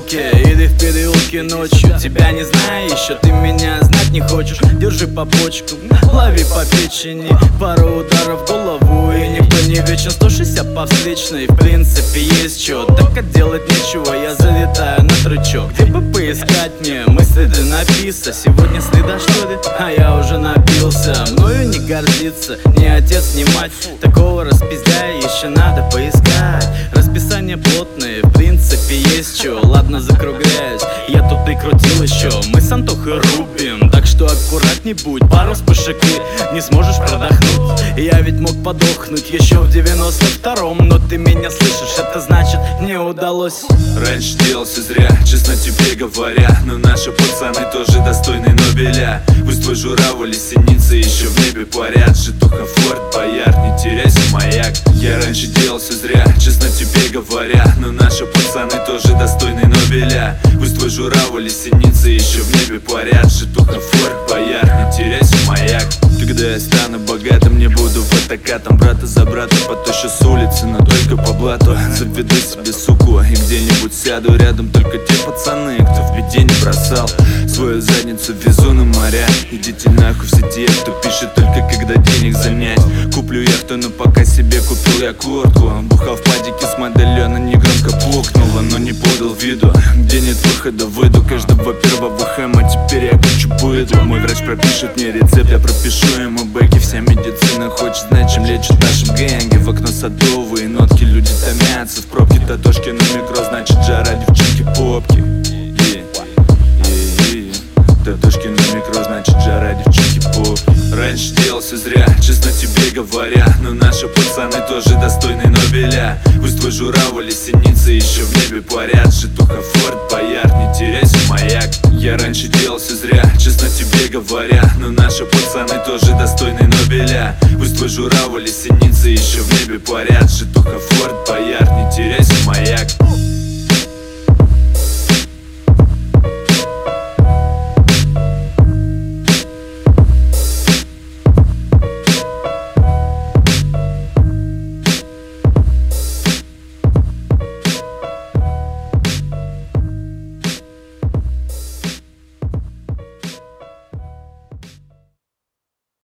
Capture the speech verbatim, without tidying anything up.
прогулке, иди в переулке ночью. Тебя не знаю еще, ты меня знать не хочешь. Держи по почку, лови по печени, пару ударов в голову, и никто не вечен. Сто шестьдесят по встречной, в принципе есть чё. Так как делать нечего, я залетаю на трючок. Где бы поискать мне, мы следы написано. Сегодня следа что ли, а я уже напился. Мною не гордится ни отец, ни мать. Такого распиздяя еще надо поискать. Расписание плотное, в принципе есть чё. Ладно, закругляюсь, я тут и крутил еще. Мы с Антохой рубим, так что аккуратней будь. Пару вспышек и не сможешь продохнуть. Я ведь мог подохнуть еще в девяносто втором, но ты меня слышишь, это значит не удалось. Раньше делал все зря, честно тебе говоря, но наши пацаны тоже достойны Нобеля. Пусть твой журавль и синицы еще в небе парят. Житуха, Форд, Боярд, не теряйся, маяк. Я раньше делал все зря, честно тебе говоря, но наши пацаны тоже достойны Нобеля. Пусть твой журавль и синицы еще в небе парят. Житуха, Форд, Боярд, не теряйся, маяк. Когда я стану богатым, не буду фотокатом. Брата за брата потащу с улицы, но только по блату. Заведу себе суку и где-нибудь сяду рядом. Только те пацаны, кто в беде не бросал свою задницу, везу на моря. Идите нахуй все те, кто пишет только когда денег занять. Куплю яхту, но пока себе купил я куртку. Бухал в падике с моделью, она негромко пукнула, но не подал виду. Где нет выхода, выйду каждого первого хэма. Теперь я кучу быду. Мой врач пропишет мне рецепт, я пропишу ему бэки. Вся медицина хочет знать, чем лечат в нашем гэнге. В окно садовые нотки, люди томятся в пробке. Татошки на микро, значит жара, девчонки попки. yeah. Yeah, yeah. Татошки на микро, значит жара, девчонки попки. Раньше делал все зря, честно тебе говоря, но наши пацаны тоже достойны Нобеля. Пусть твой журавль и синицы еще в небе парят. Житуха, Форд, Боярд, не теряйся, маяк. Я раньше делал все зря, честно тебе говоря, но наши пацаны тоже достойны Нобеля. Пусть твой журавль и синицы еще в небе парят. Житуха, Форд,